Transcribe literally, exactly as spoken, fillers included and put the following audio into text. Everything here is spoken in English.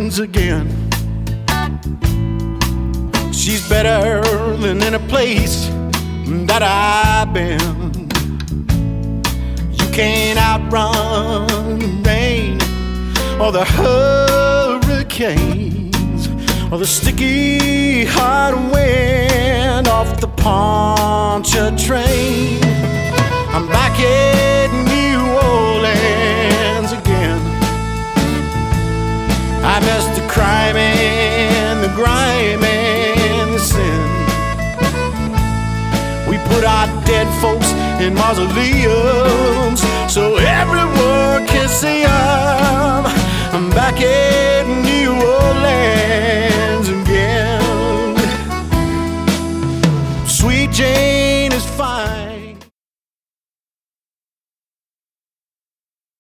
Orleans again. She's better than any place that I've been. You can't outrun the rain or the hurricanes or the sticky hot wind off the Pontchartrain. I'm back in New Orleans again. I miss the crime and the grime and the sin. We put our dead folks in mausoleums so everyone can see us.